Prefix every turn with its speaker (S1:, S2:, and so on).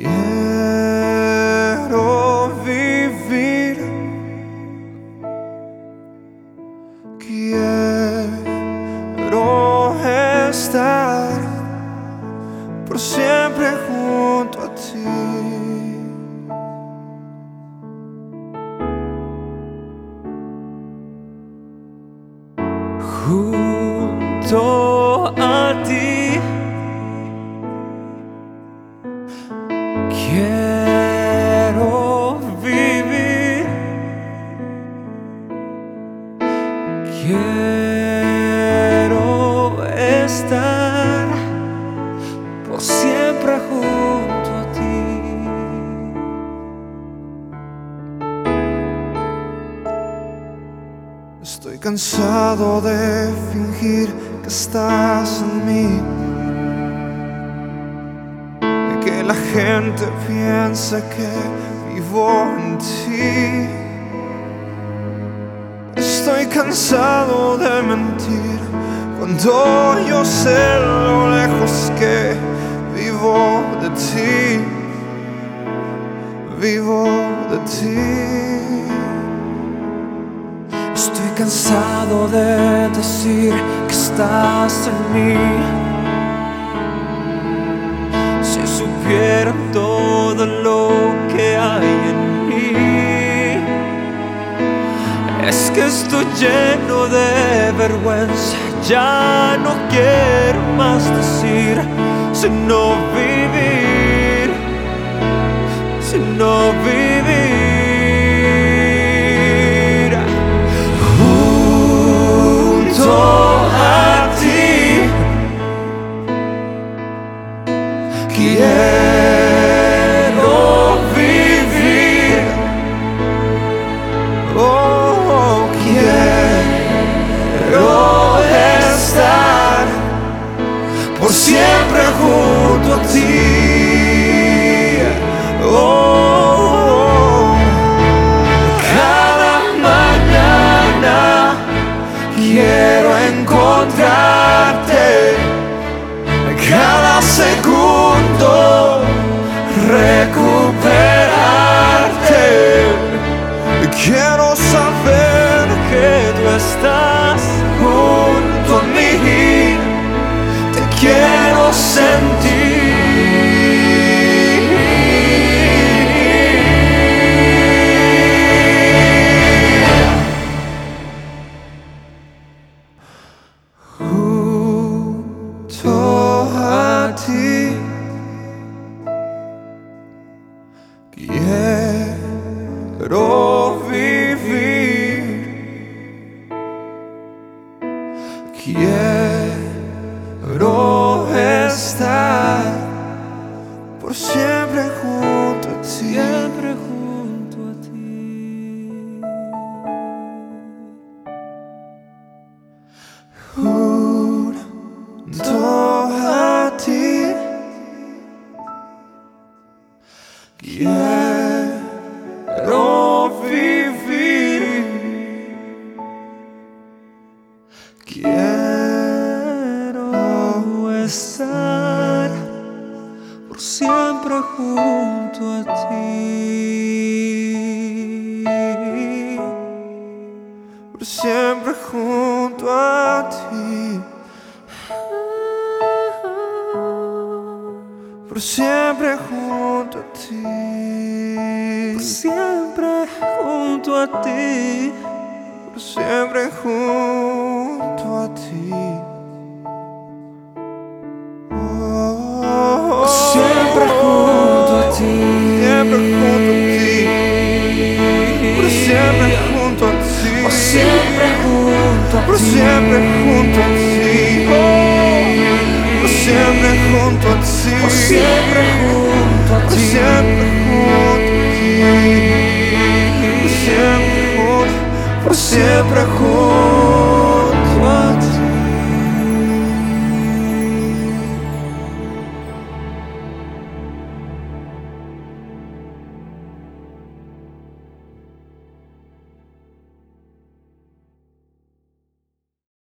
S1: Quiero vivir, quiero estar por siempre junto a ti. Junto a ti quiero vivir, quiero estar por siempre junto a ti. Estoy cansado de fingir que estás en mí, de que la gente piensa que vivo en ti. Estoy cansado de mentir cuando yo sé lo lejos que vivo de ti, vivo de ti. Estoy cansado de decir que estás en mí. Si supieran todo lo que hay en mí. Es que estoy lleno de vergüenza, ya no quiero más decir, sino vivir, sino vivir. A ti quiero vivir, oh, quiero estar por siempre junto a ti, oh, cada mañana quiero encontrarte, cada segundo recuperarte. Quiero saber que tú estás junto a mí, te quiero sentir. Quiero vivir, quiero estar por siempre junto a ti, siempre junto a ti. Junto a ti quiero vivir, quiero estar por siempre junto a ti, por siempre junto a ti, por siempre junto a ti, por siempre junto a ti, por siempre junto a ti, por siempre junto a ti, siempre junto a ti, por siempre junto a ti, por siempre junto a ti, por siempre junto a ti, por siempre junto a ti, por siempre junto a ti, por siempre junto a ti, por siempre junto, por siempre junto.